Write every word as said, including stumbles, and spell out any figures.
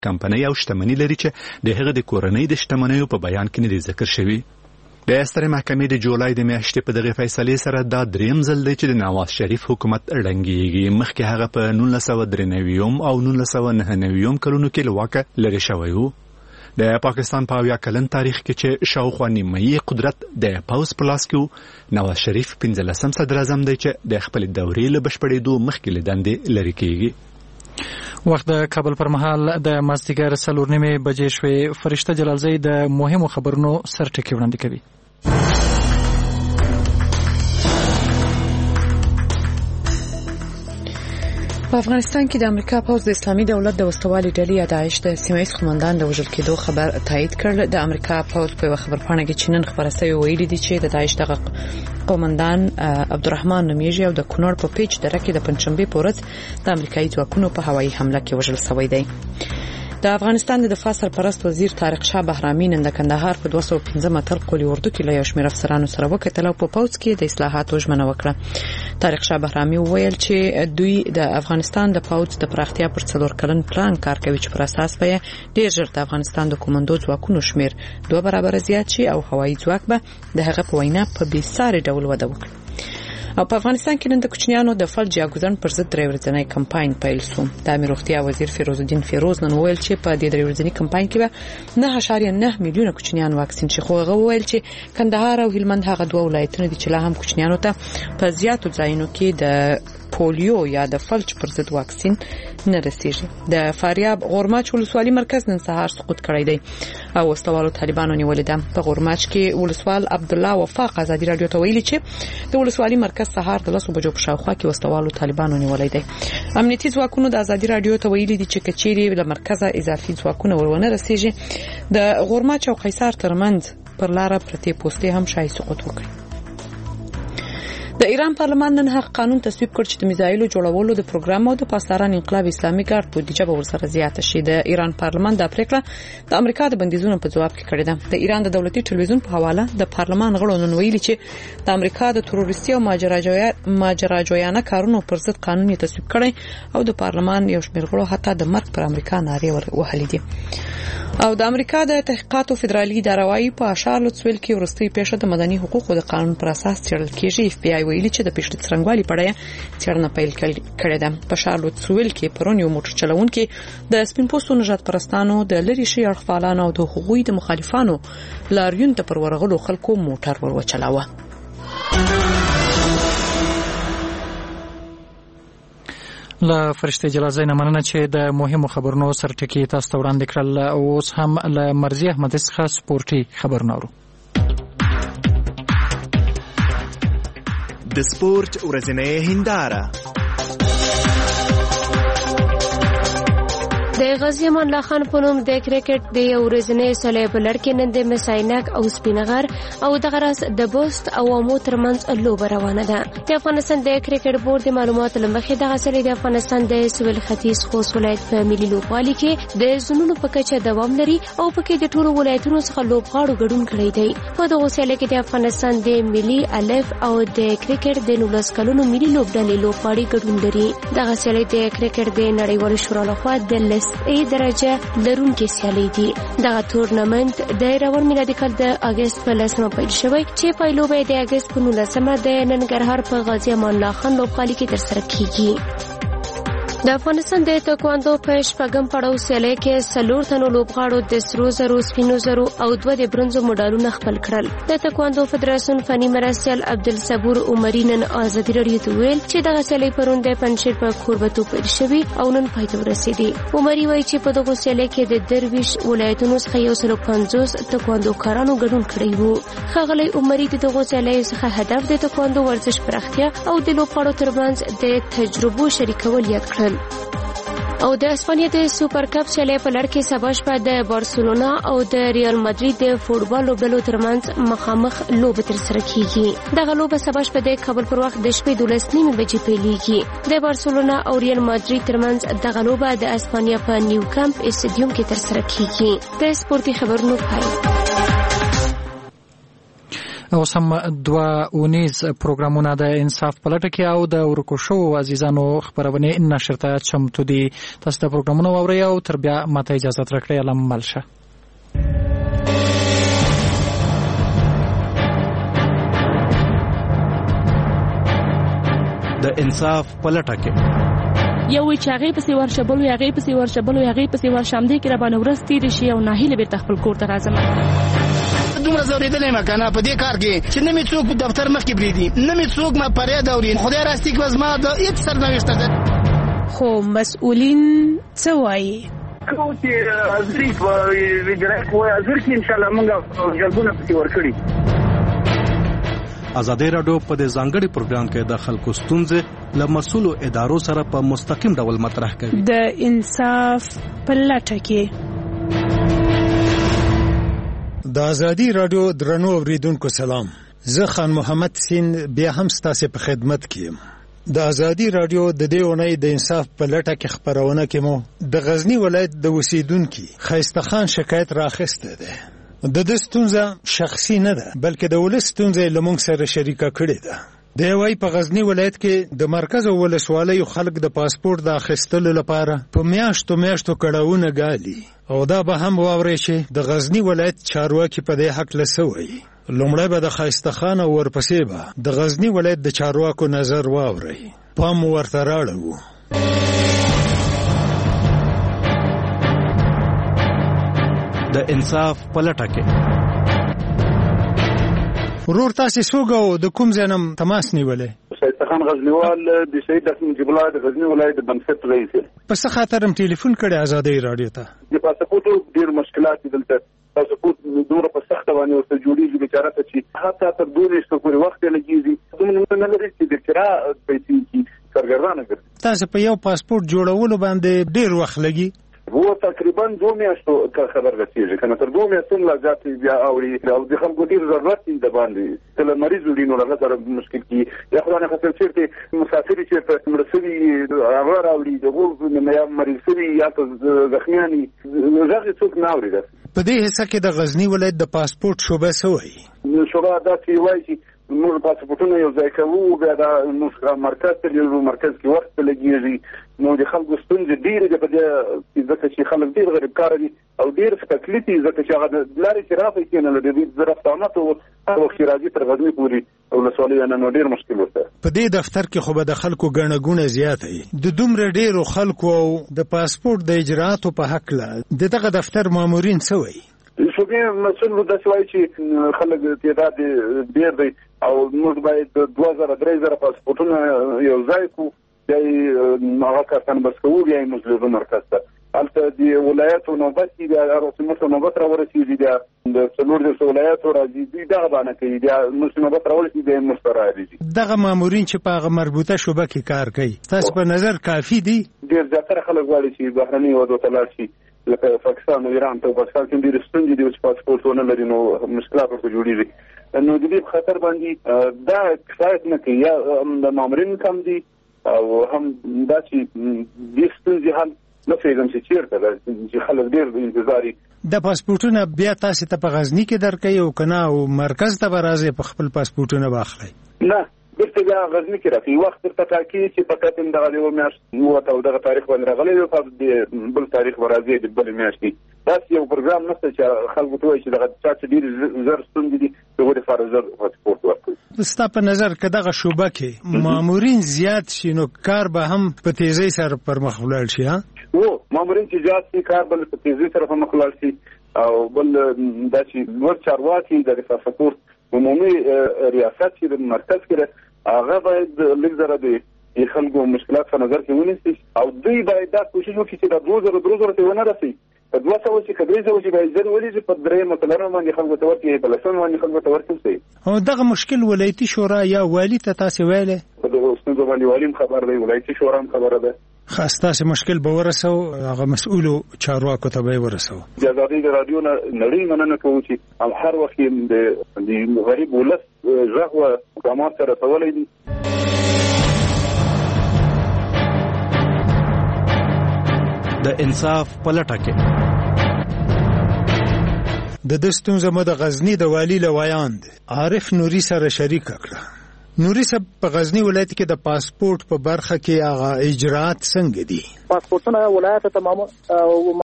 کمپنۍ او شتمنۍ لري چې د هغه د کورنۍ د شتمنیو په بیان کې نه ذکر شوی. د سترې محکمې د جولای د میاشتې په دغه فیصلې سره دا دریم ځل دی چې د نواز شریف حکومت ړنګېږي. مخکې هغه په نولس سوه درې نوي او نولس سوه نهه نوي کلونو کې له واکه لرې شوی و. د پاکستان په اویا کلن تاریخ کې چې شاوخوا نیمایي قدرت د پوځ په لاس کې و، نواز شریف پنځلسم صدر اعظم دی چې د خپلې دورې له بشپړېدو مخکې له دندې لرې کېږي. وخت د کابل پر مهال د مازدیګر څلور نیمې بجې شوې. فرشته جلالزی د مهمو خبرونو سرټکي وړاندې کوي. په افغانستان کې د امریکا پوځ د اسلامي دولت د وسوالي ډلې یا داعش د سیمه‌ایز قومندان د وژل کېدو خبر تایید کړ. د امریکا پوځ په خبرپاڼه کې چې نن خبره شوې ویلي دي چې د داعش دغه قومندان عبدالرحمن نومیږي او د کونړ په پیچ دره کې د پنځشنبه په ورځ د امریکایي ځواکونو په هوایي حمله کې وژل شوی دی. د افغانستان د دفاع سرپرست وزیر طارق شاه بهرامي نن د کندهار په دوه سوه پنځه متر قولي اردو کې له یو شمېر افسرانو سره وکتل او په پوځ کې د اصلاحاتو ژمنه وکړه. طارق شاه بهرامي وویل چې دوی د افغانستان د پوځ د پراختیا پر څلور کلن پلان کار کوي چې پر اساس به ډېر ژر د افغانستان د کومندو ځواکونو شمېر دوه برابر زیات شي او هوایي ځواک به د هغه په وینا په بېساري ډول وده وکړي. او په افغانستان کې نن د کوچنیانو د فلج یا ګوزن پر ضد درې ورځنی کمپاین پیل شو. د امیر روغتیا وزیر فیروز الدین فیروز نن ویل چې په دې درې ورځنی کمپاین کې به نه اشاریه نه میلیونه کوچنیان واکسین شي. خو هغه ویل چې کندهار او هلمند هغه دوه ولایتونه دي چې لا هم کوچنیانو ته په زیاتو ځایونو کې د پولیو یا د فلج پر ضد واکسین نه رسیږي. د فاریاب غورماچ ولسوالي مرکز نن سهار سقوط کړی دی او وسوالو طالبانو نیولې ده. په غورماچ کې ولسوال عبد الله وفاق ازادي رادیو ته ویلي چې د ولسوالي مرکز سهار د لسو بجو په شاوخوا کې وسوالو طالبانو نیولې ده. امنیتي ځواکونو د ازادي رادیو ته ویلي دي چې کچېری له مرکزه اضافي ځواکونه ورونه رسیږي. د غورماچ او قیصر ترمنځ پر لار پرتې پوسټې هم شای سقوط وکړي. د ایران پارلمان نن هغه قانون تصویب کړ چې د میزایلو جوړولو د پروګرام او د پاسداران انقلاب اسلامي ګارد بودیجه به ورسره زیاته شي. د ایران پارلمان د پریکړه د امریکا د بندیزونو په جواب کې کړې ده. د ایران د دولتي ټلویزیون په حواله د پارلمان غړو نن ویلي چې د امریکا د تروریستي او ماجراجویانه کارونو پر ضد قانون یې تصویب کړی او د پارلمان یو شمېر غړو حتی د مرګ پر امریکا نارې وهلې دي. او د امریکا د تحقیقاتو فدرالي اداره وايي په شارلوټسویل کې ورستۍ پیښه د مدني حقوقو د قانون پر اساس څېړل کېږي. اف بي آی ویلي چې د پیښې څرنګوالي په اړه څېړنه پیل کړې ده. په شارلوټسویل کې پرون یو موټر چلوونکي د سپین پوستو نژاد پرستانو د لری شي اړخ فعالانو او د حقوقي د مخالفانو لاریون ته پر ورغلو خلکو موټر ور وچلاوه. له فرشته جلالزی نه مننه چې د مهمو خبرونو سرټکي تاسو ته وړاندې کړل. اوس هم له مرضی احمد څخه سپورتي خبرونه اورو. د سپورت ورځنۍ هنداره. د غازی امان الله خان په نوم د کرکټ د یو ورځنۍ سلې په لړ کې نن د مساینک او سپینغر او د غرس د بوست او امو ترمنځ لوبه روانه ده. د افغانستان د کرکټ بورډ د معلوماتو لمخې د غسلې د افغانستان د سویل ختیځ خوست ولایت په ملي لوبغالي کې د زونونو په کچه دوام لري او پکې د ټولو ولایتونو څخه لوبغاړو ګډون کړی دی. په دغه سیالۍ کې د افغانستان د ملي الف او د کرکټ د نولس کلونو ملي لوبډلې لوبغاړي ګډون لري. دغه سیالۍ د کرکټ د نړیوال شورا لخوا د لس ای درجه لرونکي سیالي دي. دغه تورنمنت د روان میلادي کال د اگست په لسمه پیل شوی چې پایلوبه د اگست په نولسمه د ننګرهار په غازی امان الله خان لوبغالي کې ترسره کیږي. د افغانستان د تکواندو په شپږم پړاو سیالۍ کې څلور تنو لوبغاړو د سرو زرو، سپینو زرو او دوه د برونزو مډالونه خپل کړل. د تکواندو فدراسیون فني مرستیال عبدالصبور عمري نن ازادي رادیو ته ویل چې دغه سیالۍ پرون د پنځشیر په کوربتو پیل شوې او نن پای ته ورسېدې. عمري وایي چې په دغه سیالۍ کې د درویش ولایتونو څخه یو سل پنځوس تکواندوکارانو ګډون کړی وو. ښاغلی عمري د دغه سیالۍ څخه هدف د تکواندو ورزش پراختیا او د لوبغاړو ترمنځ د تجربو شریکول یاد کړل. او د اسپانیا د سوپر کپ سیالۍ په لړ کې سبا شپه د بارسلونا او د ریال مادرید د فوټبال لوبډلو ترمنځ مخامخ لوبه ترسره کیږي. دغه لوبه سبا شپه د کابل پر وخت د شپې دولس نیمې بجې پیلېږي. د بارسلونا او ریال مادرید ترمنځ دغه لوبه د اسپانیا په نیو کمپ استادیوم کې ترسره کیږي. د سپورتي خبرونو پای. او سم دوا اونیز پروګرامونه د انصاف پلټه کې او د ورکو شو عزیزانو خبرونه نشر ته چمتو دي. تاسو د پروګرامونو اورئ او تر بیا ماته اجازه راکړئ. علم ملشه د انصاف پلټه کې یو چې هغه پسې ورشبل وي هغه پسې ورشبل وي هغه پسې ورشم دي کې را باندې ورس تیر شي او ناهیله به خپل کور ته راځم. دومره زوریدلې ما کنه په دې کار کې چې نه می څوک دفتر مخ کې بریدي نه می څوک ما پرې دوري خدای راستي کې وزما د هیڅ سرنوشت ده. خو مسؤلین څه وایي کوم چې ازري په ویډرک وای ازر کې ان شاء الله موږ جلبونه پسې ورکړي. ازادي رادیو په دې ځانګړي پروګرام کې د خلکو ستونزې له مسؤلو ادارو سره په مستقیم ډول مطرح کوي. د انصاف پلټه کې د ازادي رادیو درنو اوریدونکو سلام. زه خان محمد سین بیا هم ستاسو په خدمت کې یم. د ازادي رادیو د دې اونۍ د انصاف پلټه کې خبرونه کې مو د غزنی ولایت د اوسیدونکو خیسته خان شکایت راخسته ده. د دې ستونزه شخصي نه ده بلکې د ولس ستونزه لمونږ سره شریکه کړې ده. د وای په غزنی ولایت کې د مرکز او ولسوالۍ خلک د پاسپورت د اخیستلو لپاره په میاشتو میاشتو کړهونه غالي او دا به هم واوري چې د غزنی ولایت چارواکي په دې حق لسوي. لومړی به د خیسته خان او ورپسې به د غزنی ولایت د چارواکو نظر واوري. پام ورته راړو. د انصاف پلټه کې ورور تاسو سوګو د کوم ځنم تماس نیولې؟ شیخ خان غزنیوال د سید احمد جبلا د غزنی ولایت د بنسټ رئیس. پس خاطرم ټلیفون کړی ازادي رادیو ته. د پاسپورت ډیر مشکلات دلته پاسپورت دوره په سخت باندې ورته جوړیږي بیچاره ته چې حتی تر دوه شپې پورې وخت لګیږي. دومره نه لري چې د کرا پیسې کې سرګردانه ګرځي. تاسو په یو پاسپورت جوړولو باندې ډیر وخت لګي. وو تقریبا دوه میاشتو خبر رسیږي کنه تر دوه میاشتو لا ځاتې بیا اوري او د خلکو ډیر ضرورت دی باندې تل مریض ولینو هغه سره مشکل کی یا خدای نه خاطر چیرته مسافر چې مرسلي هغه راوړي دغه یا مریض یا زخمیانی هغه څوک نه اوري. په دې حصہ کې د غزنی ولایت د پاسپورت شوبه سوی شوبه دا چې وایي چې موږ پاسپورتونه یو ځای کوو بیا دا موږ مرکز ته یو مرکز کې وخت لګیږي. نو د خلکو ستونزې ډېرې دي په دې ځکه چې خلک ډېر غریب کار دي او ډېر تکلیف دي ځکه چې هغه لارې چې راځي کې نه لري د رفتانات او هغه وخت راځي تر غزنی پورې او لسوالۍ نه نو ډېر مشکل ورته. په دې دفتر کې خو به د خلکو ګڼه ګوڼه زیاته وي. د دومره ډېرو خلکو او د پاسپورت د اجراءاتو په حق له دغه دفتر مامورین څه وایي؟ شوبې مسؤل د سوای چې خلک تعداد ډېر دی او موږ باید دوه زره درې زره پاسپورتونه یو ځای کو دی هغه کارتن بس کوو بیا موږ له مرکز ته البته د ولایتو نوبت دی رسمي نوبت را ورسیږي د څلور د ولایتو راځي دی دا باندې کوي د موږ نوبت را ورسیږي د مستراځي دغه مامورین چې په هغه مربوطه شوبه کې کار کوي تاسو په نظر کافي دي؟ ډېر زیاتره خلک غواړي چې بهرني وادو ته لاړ شي لکه پاکستان او ایران ته. پاکستان کې ډېر ستونزې دي چې پاسپورت ونه لري نو مشکلات ورته جوړیږي. نو د دې په خاطر باندې دا کفایت نه کوي یا د مامورین کم دي او هم دا چې د ستونزې حل نه پیژنم چې چیرته ده چې خلک ډېر انتظاري. د پاسپورتونه بیا تاسو ته په غزنی کې درکې او کنه او مرکز ته برازه په خپل پاسپورتونه واخلئ؟ نه بیرته بیا غزنی کې راځي وخت تر ټاکي چې په کتن دغه یو میاشت یو او دغه تاریخ باندې راغلی او په بل تاریخ ورازي د بل میاشتې. تاسو یو پروګرام نشته چې خلکو ته وایي چې دغه چا چې ډیر زر ستونزې دي دغه فارزر پاسپورت ورکړي. ستا په نظر که دغه شوبه کې مامورین زیات شي نو کار به هم په تیزی سره پر مخ ولاړ شي؟ ها و مامورین چې زیات شي کار بل په تیزی سره پر مخ ولاړ شي او بل دا چې نور چارواکي د پاسپورت عمومي ریاست چې د مرکز کې هغه باید لږ زره د خلکو مشکلات په نظر کې ونیسي او دوی باید دا کوشش وکړي چې د دوه زره دوه زره ته ونه رسي. په دوه سوه چې کدرې سوه چې باید ځل ولې په درې متلانو باندې خلکو ته ورکړي په لسم باندې خلکو ته ورکړي. او دغه مشکل ولایتي شورا یا والی ته تاسو ویلې؟ په دغه ستونزو باندې والیم خبر دی ولایتي شورا هم خبره ده. خاصه چې مشکل به ورسو هغه مسؤلو چارواکو ته به ورسو. د ازادي رادیو نه نړۍ مننه کوم چې هر وخت د غریب ولس ژغ او حکومت سره تولې دي. د انصاف پلټه کې د دستون زموږ د غزنی د والی لویاند عارف نوري سره شریک کړه. نوري صاحب په غزنی ولایت کې د پاسپورت په برخه کې هغه اجرات څنګه دي؟ پاسپورتونه ولایت ته